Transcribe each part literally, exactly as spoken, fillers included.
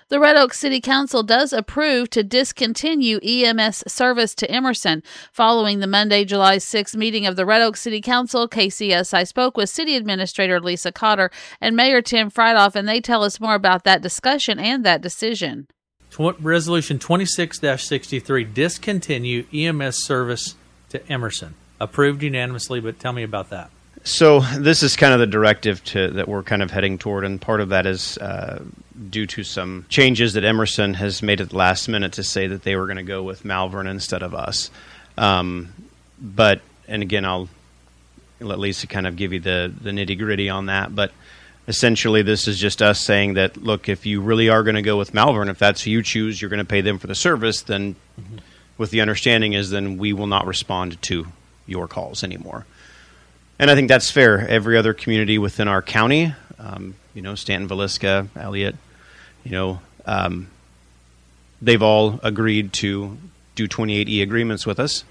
The Red Oak City Council does approve to discontinue E M S service to Emerson. Following the Monday, July sixth meeting of the Red Oak City Council, K C S I spoke with City Administrator Lisa Cotter and Mayor Tim Freidoff, and they tell us more about that discussion and that decision. Resolution twenty-six dash sixty-three, discontinue E M S service to Emerson. Approved unanimously, but tell me about that. So this is kind of the directive to, that we're kind of heading toward, and part of that is uh, due to some changes that Emerson has made at the last minute to say that they were going to go with Malvern instead of us. Um, but, and again, I'll let Lisa kind of give you the, the nitty-gritty on that, but essentially this is just us saying that, look, if you really are going to go with Malvern, if that's who you choose, you're going to pay them for the service, then mm-hmm. with the understanding is then we will not respond to your calls anymore. And I think that's fair. Every other community within our county, um, you know, Stanton, Villisca, Elliott, you know, um, they've all agreed to do twenty-eight E agreements with us.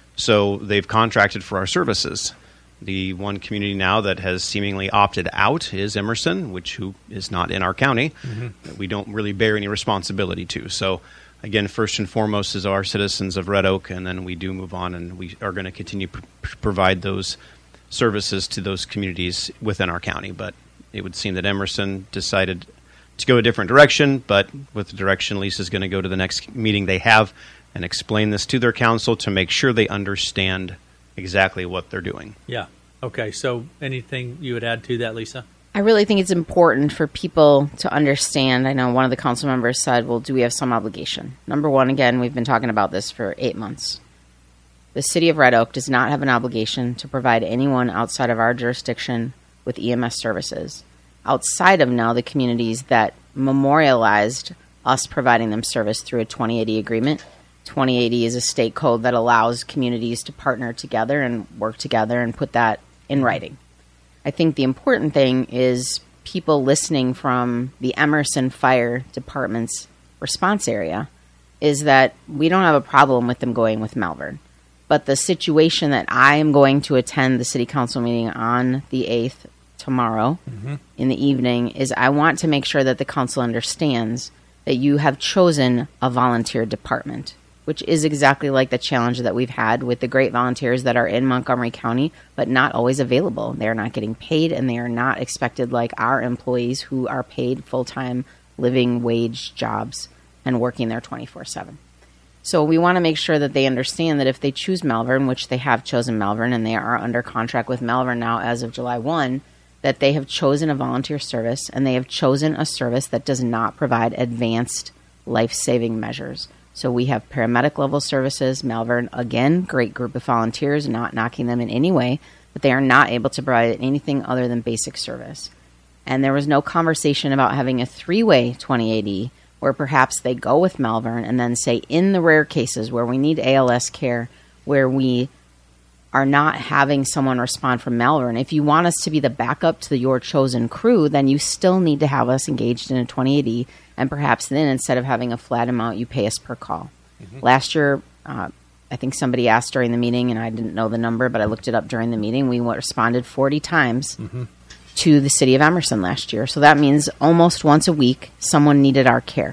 So they've contracted for our services. The one community now that has seemingly opted out is Emerson, which who is not in our county. Mm-hmm. We don't really bear any responsibility to. So again, first and foremost is our citizens of Red Oak, and then we do move on, and we are going to continue to pr- provide those services to those communities within our county. But it would seem that Emerson decided to go a different direction, but with the direction, Lisa's going to go to the next meeting they have and explain this to their council to make sure they understand exactly what they're doing. Yeah. Okay. So anything you would add to that, Lisa? I really think it's important for people to understand. I know one of the council members said, well, do we have some obligation? Number one, again, we've been talking about this for eight months. The City of Red Oak does not have an obligation to provide anyone outside of our jurisdiction with E M S services, outside of now the communities that memorialized us providing them service through a twenty eighty agreement. twenty eighty is a state code that allows communities to partner together and work together and put that in writing. I think the important thing is people listening from the Emerson Fire Department's response area is that we don't have a problem with them going with Malvern. But the situation that I am going to attend the city council meeting on the eighth tomorrow mm-hmm. in the evening is I want to make sure that the council understands that you have chosen a volunteer department, which is exactly like the challenge that we've had with the great volunteers that are in Montgomery County, but not always available. They're not getting paid, and they are not expected like our employees who are paid full-time living wage jobs and working there twenty-four seven. So we want to make sure that they understand that if they choose Malvern, which they have chosen Malvern, and they are under contract with Malvern now as of July first, that they have chosen a volunteer service, and they have chosen a service that does not provide advanced life-saving measures. So we have paramedic level services. Malvern, again, great group of volunteers, not knocking them in any way, but they are not able to provide anything other than basic service. And there was no conversation about having a three-way twenty eighty where perhaps they go with Malvern and then say in the rare cases where we need A L S care, where we are not having someone respond from Malvern, if you want us to be the backup to the, your chosen crew, then you still need to have us engaged in a twenty eighty, and perhaps then instead of having a flat amount, you pay us per call. Mm-hmm. Last year, uh, I think somebody asked during the meeting, and I didn't know the number, but I looked it up during the meeting. We responded forty times mm-hmm. to the city of Emerson last year. So that means almost once a week, someone needed our care.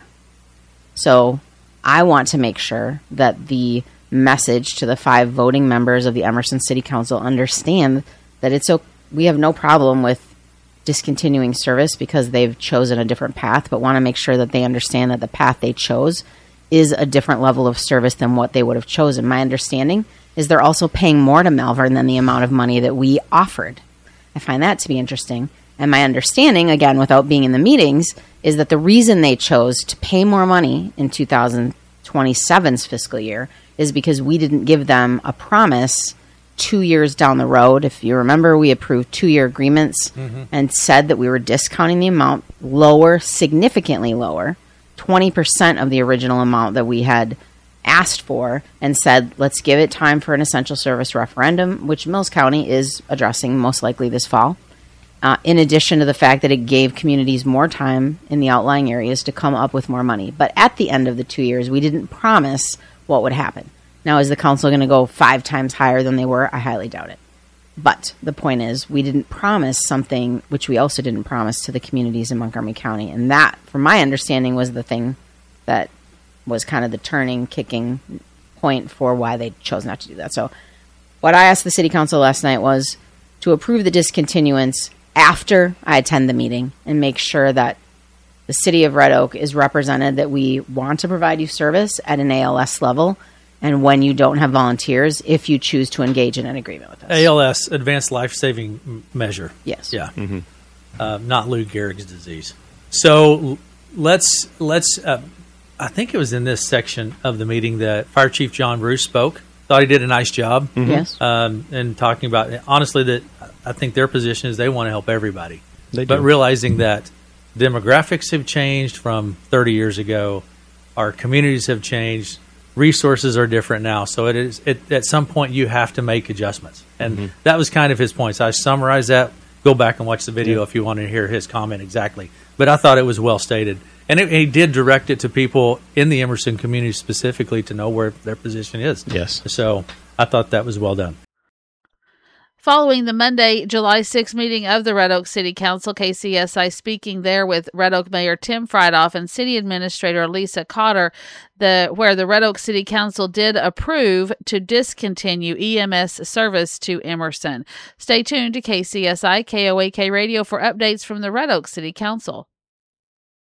So I want to make sure that the message to the five voting members of the Emerson City Council understand that it's okay. We have no problem with discontinuing service because they've chosen a different path, but want to make sure that they understand that the path they chose is a different level of service than what they would have chosen. My understanding is they're also paying more to Malvern than the amount of money that we offered. I find that to be interesting. And my understanding, again, without being in the meetings, is that the reason they chose to pay more money in two thousand twenty-seven's fiscal year is because we didn't give them a promise two years down the road. If you remember, we approved two-year agreements mm-hmm. and said that we were discounting the amount lower, significantly lower, twenty percent of the original amount that we had asked for, and said, let's give it time for an essential service referendum, which Mills County is addressing most likely this fall. Uh, in addition to the fact that it gave communities more time in the outlying areas to come up with more money. But at the end of the two years, we didn't promise what would happen. Now, is the council going to go five times higher than they were? I highly doubt it. But the point is, we didn't promise something which we also didn't promise to the communities in Montgomery County. And that, from my understanding, was the thing that was kind of the turning, kicking point for why they chose not to do that. So what I asked the city council last night was to approve the discontinuance after I attend the meeting and make sure that the city of Red Oak is represented, that we want to provide you service at an A L S level, and when you don't have volunteers, if you choose to engage in an agreement with us. A L S, Advanced Life Saving M- Measure. Yes. Yeah. Mm-hmm. Uh, not Lou Gehrig's disease. So let's, let's uh, I think it was in this section of the meeting that Fire Chief John Bruce spoke. Thought he did a nice job. Mm-hmm. Yes. Um, and talking about, honestly, that I think their position is they want to help everybody. They but do. realizing that demographics have changed from thirty years ago, our communities have changed, resources are different now. So it is it, at some point you have to make adjustments, and mm-hmm. that was kind of his point. So I summarized that. Go back and watch the video yeah. if you want to hear his comment exactly. But I thought it was well stated, and it, he did direct it to people in the Emerson community specifically to know where their position is. Yes. So I thought that was well done. Following the Monday, July sixth meeting of the Red Oak City Council, K C S I speaking there with Red Oak Mayor Tim Friedhoff and City Administrator Lisa Cotter, the where the Red Oak City Council did approve to discontinue E M S service to Emerson. Stay tuned to K C S I K O A K Radio for updates from the Red Oak City Council.